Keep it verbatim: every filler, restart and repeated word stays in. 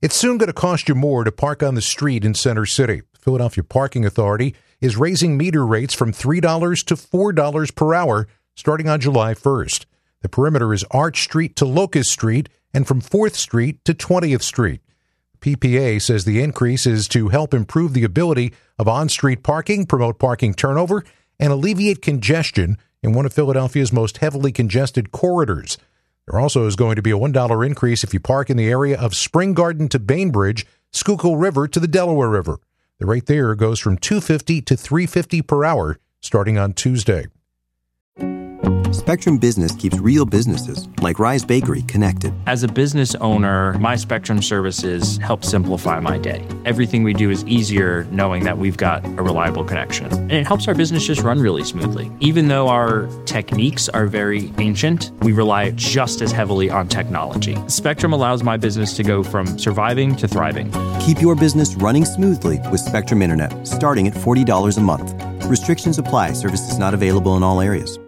It's soon going to cost you more to park on the street in Center City. The Philadelphia Parking Authority is raising meter rates from three dollars to four dollars per hour starting on July first. The perimeter is Arch Street to Locust Street and from fourth Street to twentieth Street. P P A says the increase is to help improve the ability of on-street parking, promote parking turnover, and alleviate congestion in one of Philadelphia's most heavily congested corridors. There also is going to be a one dollar increase if you park in the area of Spring Garden to Bainbridge, Schuylkill River to the Delaware River. The rate there goes from two dollars and fifty cents to three dollars and fifty cents per hour starting on Tuesday. Spectrum Business keeps real businesses, like Rise Bakery, connected. As a business owner, my Spectrum services help simplify my day. Everything we do is easier knowing that we've got a reliable connection. And it helps our business just run really smoothly. Even though our techniques are very ancient, we rely just as heavily on technology. Spectrum allows my business to go from surviving to thriving. Keep your business running smoothly with Spectrum Internet, starting at forty dollars a month. Restrictions apply. Services not available in all areas.